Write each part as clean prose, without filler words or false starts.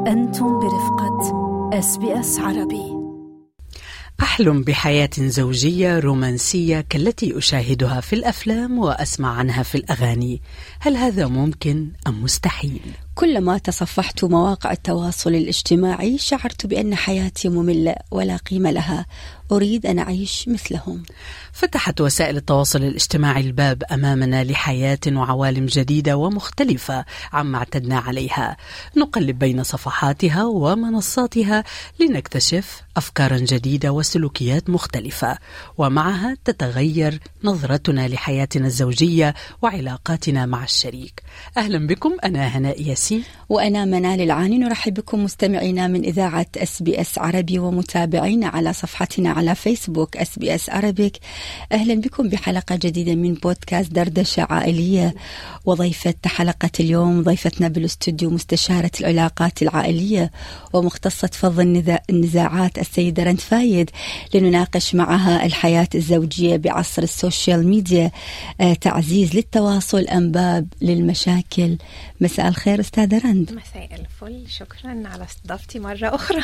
أنتم برفقة SBS عربي. أحلم بحياة زوجية رومانسية كالتي أشاهدها في الأفلام وأسمع عنها في الأغاني. هل هذا ممكن أم مستحيل؟ كلما تصفحت مواقع التواصل الاجتماعي شعرت بأن حياتي مملة ولا قيمة لها. أريد أن أعيش مثلهم. فتحت وسائل التواصل الاجتماعي الباب أمامنا لحياة وعوالم جديدة ومختلفة عما اعتدنا عليها. نقلب بين صفحاتها ومنصاتها لنكتشف أفكارا جديدة وسلوكيات مختلفة، ومعها تتغير نظرتنا لحياتنا الزوجية وعلاقاتنا مع الشريك. أهلا بكم، أنا هناء ياسين وأنا منال العاني. نرحب بكم مستمعينا من إذاعة SBS عربي ومتابعينا على صفحتنا على فيسبوك SBS عربيك. أهلا بكم بحلقة جديدة من بودكاست دردشة عائلية. وضيفة حلقة اليوم ضيفتنا بالاستوديو مستشارة العلاقات العائلية ومختصة فض النزاعات السيدة رند فايد، لنناقش معها الحياة الزوجية بعصر السوشيال ميديا، تعزيز للتواصل أم باب للمشاكل. مساء الخير أستاذة رند. مساء الفل، شكرا على استضافتي مرة أخرى.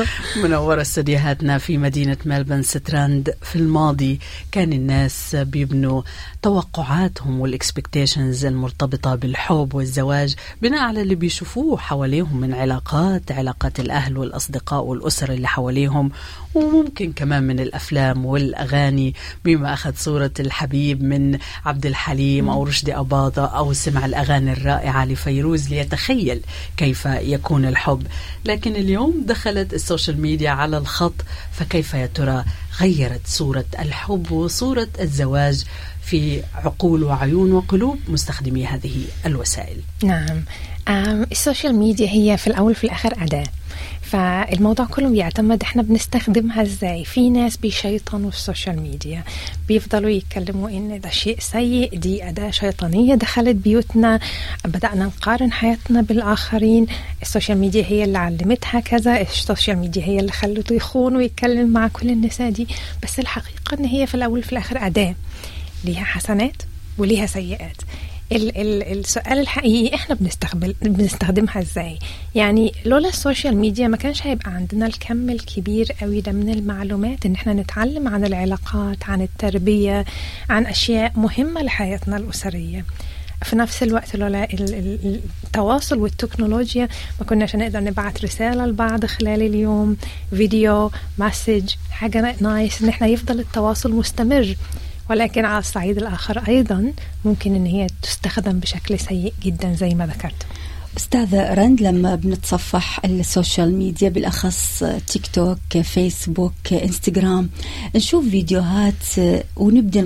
منورة استديوهاتنا في مدينة ملبن ستراند. في الماضي كان الناس بيبنوا توقعاتهم والاكسبكتيشنز المرتبطة بالحب والزواج بناء على اللي بيشوفوه حواليهم من علاقات الأهل والأصدقاء والأسر اللي حواليهم، وممكن كمان من الأفلام والأغاني، بما أخذ صورة الحبيب من عبد الحليم أو رشدي أباظة أو سمع الأغاني الرائعة لفيروز ليتخيل كيف يكون الحب. لكن اليوم دخلت السوشيال ميديا على الخط، فكيف يا ترى غيرت صورة الحب وصورة الزواج في عقول وعيون وقلوب مستخدمي هذه الوسائل؟ نعم، السوشيال ميديا هي في الأول في الآخر أداة، فالموضوع كله بيعتمد احنا بنستخدمها ازاي. في ناس بيشيطنوا في السوشيال ميديا، بيفضلوا يتكلموا ان ده شيء سيء، دي أداة شيطانية دخلت بيوتنا، بدأنا نقارن حياتنا بالآخرين، السوشيال ميديا هي اللي علمتها كذا، السوشيال ميديا هي اللي خلته يخون ويتكلم مع كل النساء دي. بس الحقيقة ان هي في الأول في الآخر أداة، ليها حسنات وليها سيئات. السؤال الحقيقي احنا بنستخدمها ازاي؟ يعني لولا السوشيال ميديا ما كانش هيبقى عندنا الكم الكبير قوي ده من المعلومات ان احنا نتعلم عن العلاقات، عن التربية، عن اشياء مهمة لحياتنا الأسرية. في نفس الوقت لولا التواصل والتكنولوجيا ما كناش نقدر نبعت رسالة لبعض خلال اليوم، فيديو، مسج، حاجة نايس ان احنا يفضل التواصل مستمر. ولكن على الصعيد الآخر أيضا ممكن أن هي تستخدم بشكل سيء جدا زي ما ذكرت. أستاذة رند، لما بنتصفح السوشيال ميديا بالأخص تيك توك، فيسبوك، إنستغرام، نشوف فيديوهات ونبدأ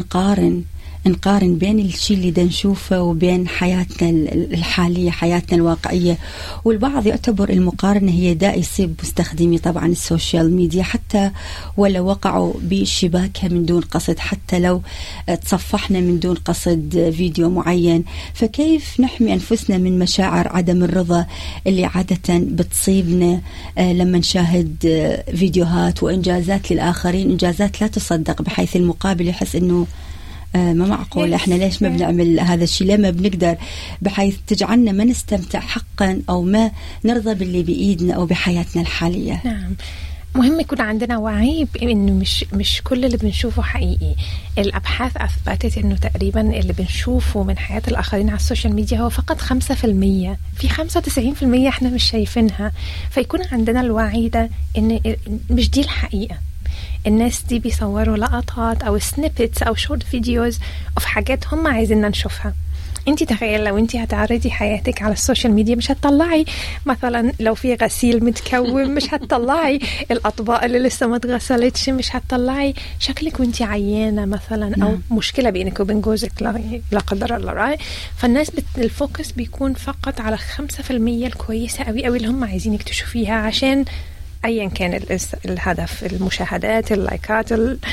نقارن بين الشيء اللي دا نشوفه وبين حياتنا الحالية، حياتنا الواقعية. والبعض يعتبر المقارنة هي داء يصيب مستخدمي طبعا السوشيال ميديا، حتى ولو وقعوا بشباكها من دون قصد، حتى لو تصفحنا من دون قصد فيديو معين. فكيف نحمي أنفسنا من مشاعر عدم الرضا اللي عادة بتصيبنا لما نشاهد فيديوهات وإنجازات للآخرين، إنجازات لا تصدق، بحيث المقابل يحس إنه ما معقول، احنا ليش ما بنعمل هذا الشيء، لما بنقدر، بحيث تجعلنا ما نستمتع حقا او ما نرضى باللي بايدنا او بحياتنا الحالية. نعم، مهم يكون عندنا وعي بانه مش كل اللي بنشوفه حقيقي. الابحاث اثبتت انه تقريبا اللي بنشوفه من حياة الاخرين على السوشيال ميديا هو فقط 5%، في 95% احنا مش شايفينها. فيكون عندنا الوعي ده ان مش دي الحقيقة. الناس دي بيصوروا لقطات أو سنيبتس أو شورت فيديوز في حاجات هم عايزيننا نشوفها. انتي تخيل لو انتي هتعرضي حياتك على السوشيال ميديا، مش هتطلعي مثلا لو في غسيل متكوم، مش هتطلعي الأطباق اللي لسه ما اتغسلتش، مش هتطلعي شكلك وانتي عيانة مثلا، أو مشكلة بينك وبين جوزك لا قدر الله، رأي. فالناس الفوكس بيكون فقط على 5% الكويسة قوي قوي اللي هم عايزينك تشوفيها، عشان أيا كان الهدف، المشاهدات، اللايكات،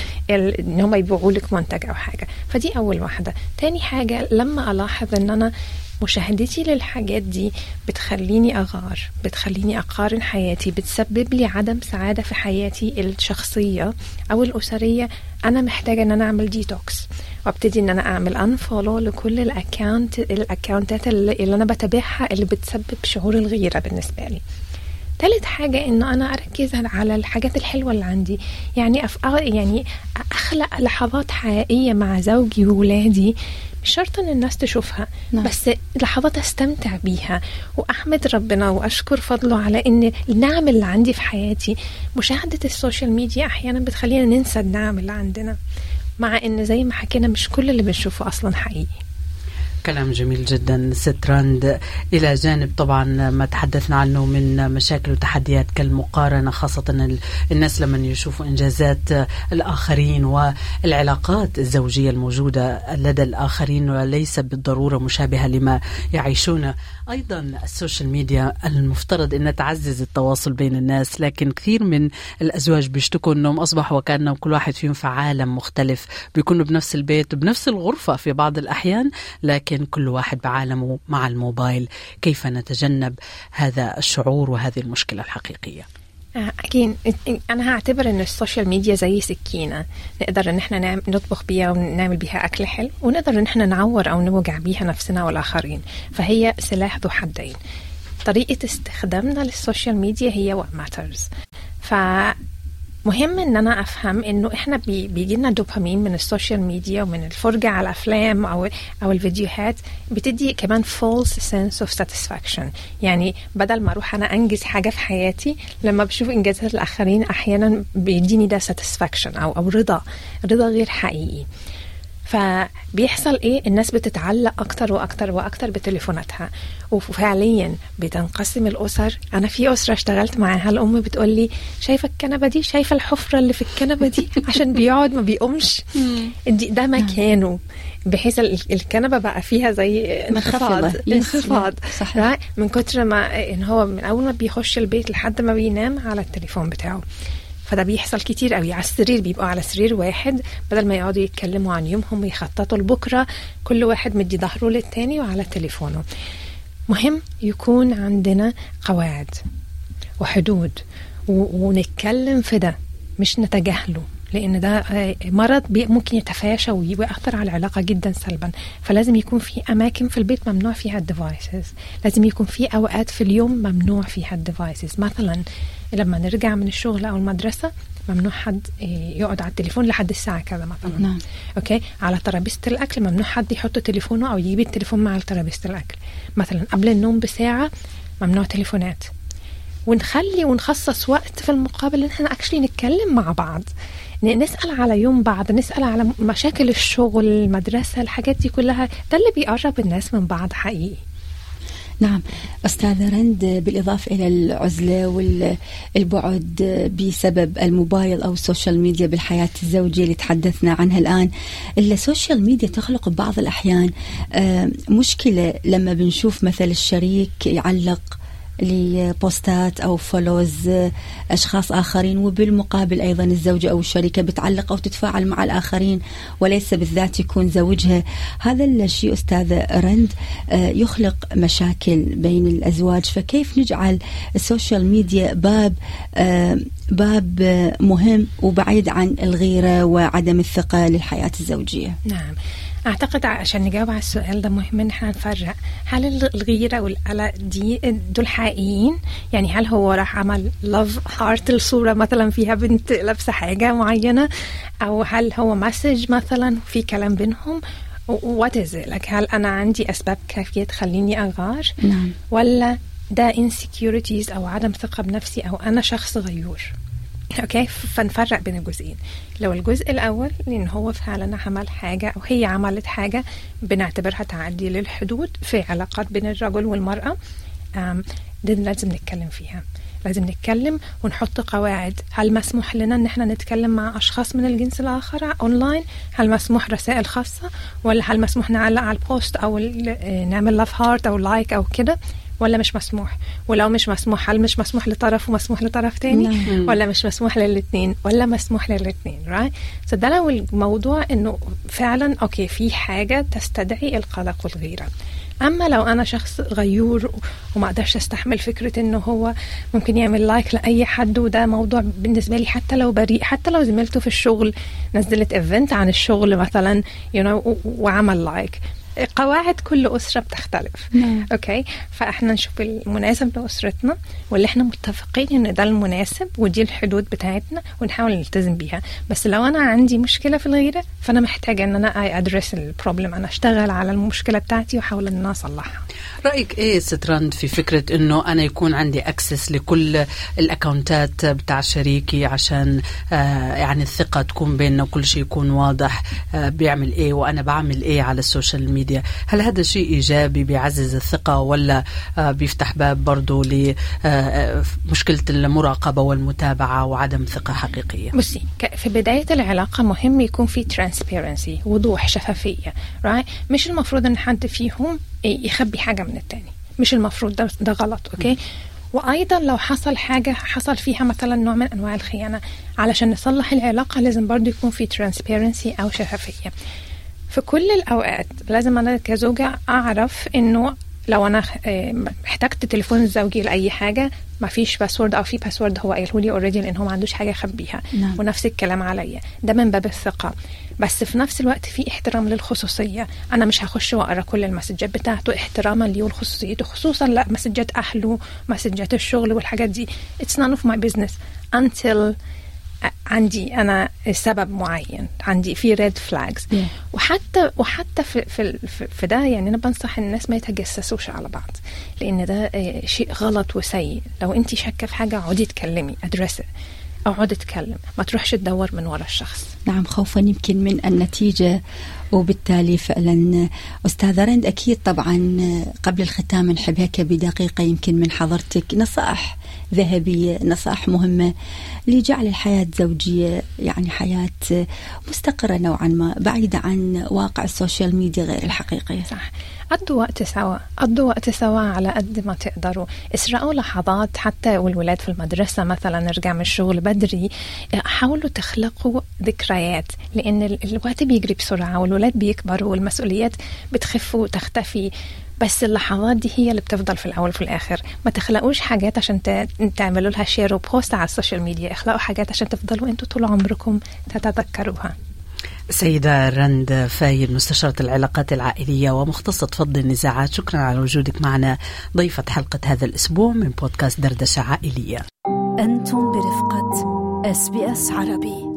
إن هم يبيعوا لك منتج أو حاجة. فدي أول واحدة. تاني حاجة، لما ألاحظ إن أنا مشاهدتي للحاجات دي بتخليني أغار، بتخليني أقارن حياتي، بتسبب لي عدم سعادة في حياتي الشخصية أو الأسرية، أنا محتاجة إن أنا أعمل ديتوكس، وابتدي إن أنا أعمل أنفولو لكل الأكاونتات اللي أنا بتابعها اللي بتسبب شعور الغيرة بالنسبة لي. ثالث حاجة إنه أنا أركز على الحاجات الحلوة اللي عندي، يعني يعني أخلق لحظات حقيقية مع زوجي وولادي، مش شرط ان الناس تشوفها. نعم. بس لحظات استمتع بيها واحمد ربنا واشكر فضله على ان النعم اللي عندي في حياتي. مشاهدة السوشيال ميديا احيانا بتخلينا ننسى النعم اللي عندنا، مع ان زي ما حكينا مش كل اللي بنشوفه اصلا حقيقي. كلام جميل جدا ست راند. إلى جانب طبعا ما تحدثنا عنه من مشاكل وتحديات كالمقارنة، خاصة الناس لما يشوفوا إنجازات الآخرين والعلاقات الزوجية الموجودة لدى الآخرين وليس بالضرورة مشابهة لما يعيشون. أيضا السوشيال ميديا المفترض أن تعزز التواصل بين الناس، لكن كثير من الأزواج بيشتكوا أنهم أصبحوا وكأنهم كل واحد فيهم في عالم مختلف، بيكونوا بنفس البيت وبنفس الغرفة في بعض الأحيان، لكن كل واحد بعالمه مع الموبايل. كيف نتجنب هذا الشعور وهذه المشكلة الحقيقية؟ أكيد أنا هعتبر إن السوشيال ميديا زي سكينة نقدر إن إحنا نطبخ بيها ونعمل بيها أكل حلو، ونقدر إن إحنا نعور أو نوجع بيها نفسنا والآخرين، فهي سلاح ذو حدين. طريقة استخدامنا للسوشيال ميديا هي what matters. مهم ان انا افهم انه احنا بيجينا دوبامين من السوشيال ميديا ومن الفرجة على الافلام او الفيديوهات، بتدي كمان false sense of satisfaction. يعني بدل ما اروح انا انجز حاجة في حياتي، لما بشوف انجازات الاخرين احيانا بيديني ده satisfaction او رضا غير حقيقي. فبيحصل ايه؟ الناس بتتعلق اكتر واكتر واكتر بتليفوناتها، وفعليا بتنقسم الاسر. انا في اسره اشتغلت معاها، الام بتقول لي شايفه الكنبه دي، شايفه الحفره اللي في الكنبه دي، عشان بيقعد ما بيقومش، ده مكانه، بحيث الكنبه بقى فيها زي انخفاض من كتر ما ان هو من اول ما بيخش البيت لحد ما بينام على التليفون بتاعه. فده بيحصل كتير قوي. على السرير بيبقوا على سرير واحد، بدل ما يقعدوا يتكلموا عن يومهم ويخططوا لبكرة، كل واحد مدي ظهره للتاني وعلى تليفونه. مهم يكون عندنا قواعد وحدود ونتكلم في ده، مش نتجاهله، لأن ده مرض ممكن يتفاشى ويأثر على العلاقة جدا سلبا. فلازم يكون في أماكن في البيت ممنوع فيها الديفايسز، لازم يكون في أوقات في اليوم ممنوع فيها الديفايسز. مثلا لما نرجع من الشغل أو المدرسة ممنوع حد يقعد على التليفون لحد الساعة كذا مثلا. نعم. أوكي. على ترابيزة الأكل ممنوع حد يحط تليفونه أو يجيب التليفون مع ترابيزة الأكل. مثلا قبل النوم بساعة ممنوع تليفونات. ونخصص وقت في المقابل إن احنا actually نتكلم مع بعض، نسأل على يوم بعض، نسأل على مشاكل الشغل، المدرسة، الحاجات دي كلها. ده اللي بيقرب الناس من بعض حقيقي. نعم أستاذة رند، بالإضافة إلى العزلة والبعد بسبب الموبايل أو السوشيال ميديا بالحياة الزوجية اللي تحدثنا عنها الآن، السوشيال ميديا تخلق ببعض الأحيان مشكلة لما بنشوف مثل الشريك يعلق لبوستات أو فولوز أشخاص آخرين، وبالمقابل أيضا الزوجة أو الشريكة بتعلق أو تتفاعل مع الآخرين وليس بالذات يكون زوجها. هذا الشيء أستاذة رند يخلق مشاكل بين الأزواج. فكيف نجعل السوشيال ميديا باب مهم وبعيد عن الغيرة وعدم الثقة للحياة الزوجية؟ نعم، أعتقد عشان نجاوب على السؤال ده مهم إن احنا نفرق هل الغيرة والقلق دي دول حقيقيين؟ يعني هل هو راح عمل love heart الصورة مثلا فيها بنت لابسة حاجة معينة، أو هل هو مسج مثلا في كلام بينهم؟ what is it؟ like هل أنا عندي أسباب كافية تخليني أغار؟ نعم. ولا ده insecurities أو عدم ثقة بنفسي أو أنا شخص غيور؟ اوكي. فنفرق بين الجزئين. لو الجزء الاول لان هو فعلا عمل حاجه او هي عملت حاجه بنعتبرها تعدي للحدود في علاقات بين الرجل والمراه، دي لازم نتكلم فيها. لازم نتكلم ونحط قواعد. هل مسموح لنا ان احنا نتكلم مع اشخاص من الجنس الاخر اونلاين؟ هل مسموح رسائل خاصه؟ ولا هل مسموح نعلق على البوست او نعمل لاف هارت او لايك او كده؟ ولا مش مسموح؟ ولو مش مسموح هل مش مسموح لطرف ومسموح لطرف تاني؟ ولا مش مسموح للاثنين ولا مسموح للاثنين؟ right؟ ده لو الموضوع انه فعلا اوكي في حاجة تستدعي القلق والغيرة. اما لو انا شخص غيور وما اقدرش استحمل فكرة انه هو ممكن يعمل لايك لاي حد، وده موضوع بالنسبة لي حتى لو بريء، حتى لو زميلته في الشغل نزلت ايفنت عن الشغل مثلا وعمل لايك، قواعد كل أسرة بتختلف. أوكي، فإحنا نشوف المناسب لأسرتنا واللي إحنا متفقين إن ده المناسب ودي الحدود بتاعتنا ونحاول نلتزم بيها. بس لو أنا عندي مشكلة في الغيرة فأنا محتاجة إن أنا أدرس البروبلم، أنا أشتغل على المشكلة بتاعتي وأحاول إن أنا أصلحها. رأيك إيه سترند في فكرة إنه أنا يكون عندي أكسس لكل الأكاونتات بتاع شريكي عشان يعني الثقة تكون بيننا وكل شيء يكون واضح، بيعمل إيه وأنا بعمل إيه على السوشيال ميديا؟ هل هذا شيء إيجابي بيعزز الثقة ولا بيفتح باب برضو لمشكلة المراقبة والمتابعة وعدم ثقة حقيقية؟ بصي، في بداية العلاقة مهم يكون في transparency، وضوح، شفافية، right؟ مش المفروض أن حد فيهم يخبي حاجة من التاني، مش المفروض، ده غلط. أوكي، وأيضا لو حصل فيها مثلا نوع من أنواع الخيانة، علشان نصلح العلاقة لازم برضو يكون في transparency أو شفافية. في كل الأوقات لازم أنا كزوجة أعرف إنه لو أنا احتجت تليفون الزوجي لأي حاجة ما فيش باسورد أو في باسورد هو قايله لي أوريدي لأن هو ما عندوش حاجة يخبيها. نعم. ونفس الكلام عليا، ده من باب الثقة. بس في نفس الوقت في احترام للخصوصية، أنا مش هخش وأقرأ كل المسجات بتاعته احتراما ليه ولخصوصيته، خصوصا لا مسجات أهله، مسجات الشغل والحاجات دي. It's none of my business until عندي أنا سبب معين، عندي في red flags. وحتى في ده يعني أنا بنصح الناس ما يتجسسوش على بعض، لأن ده شيء غلط وسيء. لو أنتي شاكة في حاجة عودي تكلمي، أدرسي، أقعد أتكلم، ما تروحش تدور من وراء الشخص. نعم، خوفا يمكن من النتيجة. وبالتالي فعلا أستاذة رند، أكيد طبعا قبل الختام نحب هيك بدقيقة يمكن من حضرتك نصائح ذهبية، نصائح مهمة لجعل الحياة الزوجية يعني حياة مستقرة نوعا ما، بعيدة عن واقع السوشيال ميديا غير الحقيقية. صح، قضوا وقت سوا على قد ما تقدروا، اسرقوا لحظات حتى والولاد في المدرسة مثلا، نرجع من الشغل بدري، حاولوا تخلقوا ذكريات، لأن الوقت بيجري بسرعة والولاد بيكبروا والمسؤوليات بتخف وتختفي، بس اللحظات دي هي اللي بتفضل في الأول وفي الآخر. ما تخلقوش حاجات عشان تعملوا لها شير وبوست على السوشيال ميديا، اخلقوا حاجات عشان تفضلوا انتوا طول عمركم تتذكروها. سيدة رند فايد، مستشارة العلاقات العائلية ومختصة فض النزاعات، شكرا على وجودك معنا ضيفة حلقة هذا الأسبوع من بودكاست دردشة عائلية. أنتم برفقة SBS عربي.